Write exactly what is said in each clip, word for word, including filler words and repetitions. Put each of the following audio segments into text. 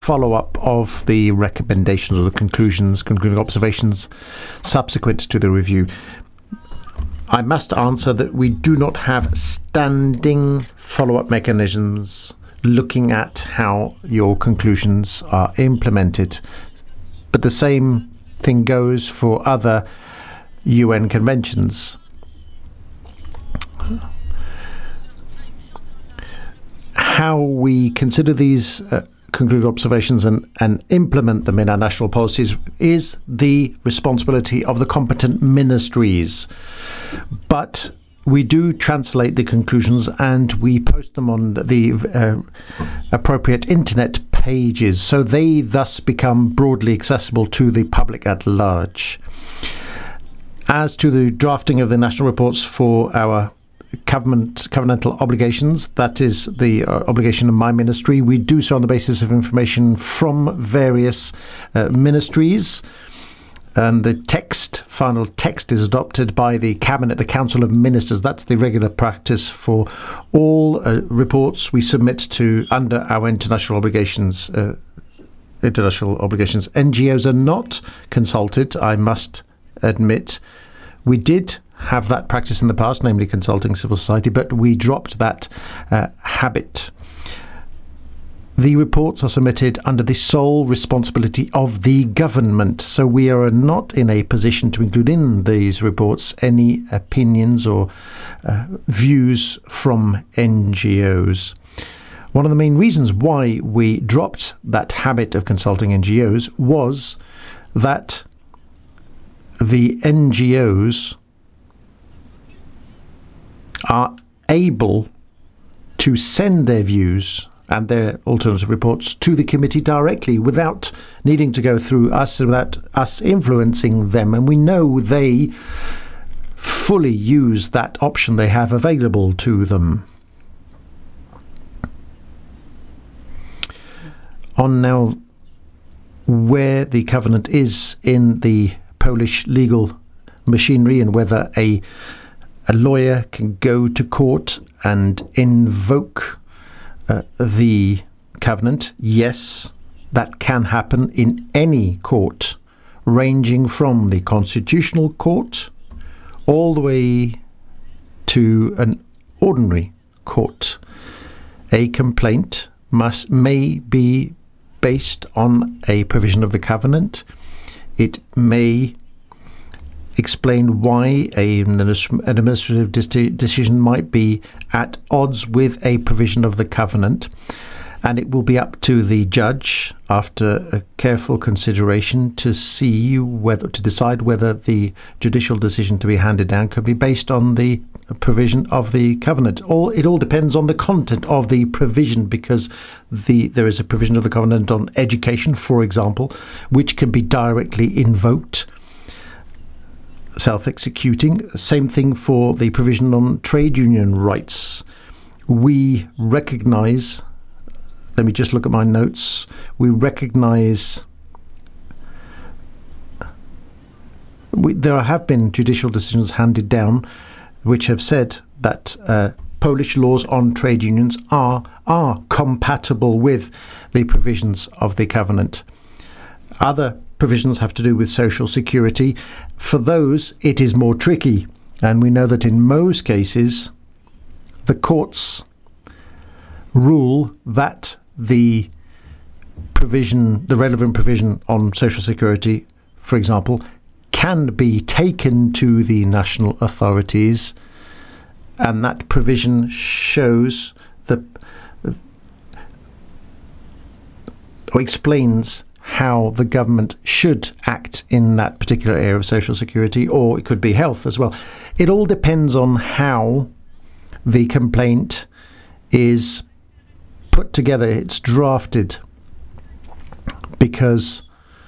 follow-up of the recommendations or the conclusions, concluding observations subsequent to the review. I must answer that we do not have standing follow-up mechanisms looking at how your conclusions are implemented. But the same thing goes for other U N conventions. How we consider these uh, concluded observations and, and implement them in our national policies is the responsibility of the competent ministries. But we do translate the conclusions and we post them on the uh, appropriate internet pages, so they thus become broadly accessible to the public at large. As to the drafting of the national reports for our Government covenantal obligations, that is the uh, obligation of my ministry. We do so on the basis of information from various uh, ministries, and the text, final text, is adopted by the Cabinet, the Council of Ministers. That's the regular practice for all uh, reports we submit to under our international obligations. Uh, international obligations. N G Os are not consulted, I must admit. We did have that practice in the past, namely consulting civil society, but we dropped that uh, habit. The reports are submitted under the sole responsibility of the government, so we are not in a position to include in these reports any opinions or uh, views from N G Os. One of the main reasons why we dropped that habit of consulting N G Os was that the N G Os are able to send their views and their alternative reports to the committee directly without needing to go through us, without us influencing them. And we know they fully use that option they have available to them. On now where the covenant is in the Polish legal machinery and whether a A lawyer can go to court and invoke uh, the covenant. Yes, that can happen in any court, ranging from the Constitutional Court all the way to an ordinary court. A complaint must may be based on a provision of the covenant. It may explain why a, an administrative decision might be at odds with a provision of the covenant, and it will be up to the judge after a careful consideration to see whether to decide whether the judicial decision to be handed down could be based on the provision of the covenant. All it all depends on the content of the provision, because the there is a provision of the covenant on education, for example, which can be directly invoked, self-executing. Same thing for the provision on trade union rights. We recognize, let me just look at my notes, we recognize we, there have been judicial decisions handed down which have said that uh, Polish laws on trade unions are are compatible with the provisions of the covenant. Other provisions have to do with social security. For those, it is more tricky, and we know that in most cases the courts rule that the provision, the relevant provision on social security, for example, can be taken to the national authorities, and that provision shows the or explains how the government should act in that particular area of social security, or it could be health as well. It all depends on how the complaint is put together, it's drafted, because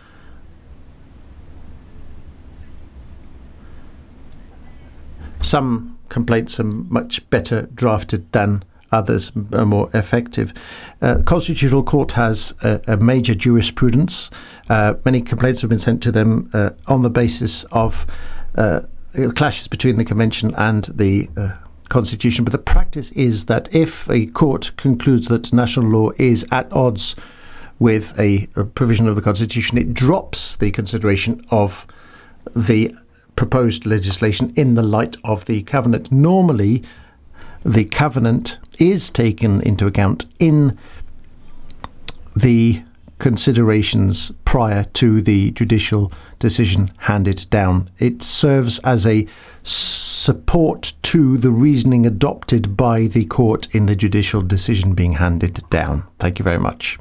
some complaints are much better drafted than others, are more effective. Uh, Constitutional Court has a, a major jurisprudence. Uh, many complaints have been sent to them uh, on the basis of uh, clashes between the Convention and the uh, Constitution. But the practice is that if a court concludes that national law is at odds with a, a provision of the Constitution, it drops the consideration of the proposed legislation in the light of the Covenant. Normally, the Covenant is taken into account in the considerations prior to the judicial decision handed down. It serves as a support to the reasoning adopted by the court in the judicial decision being handed down. Thank you very much.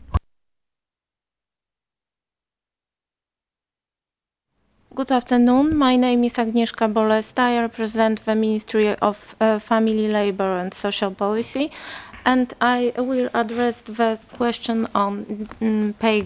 Good afternoon. My name is Agnieszka Bolesta. I represent the Ministry of uh, Family, Labour and Social Policy, and I will address the question on um, pay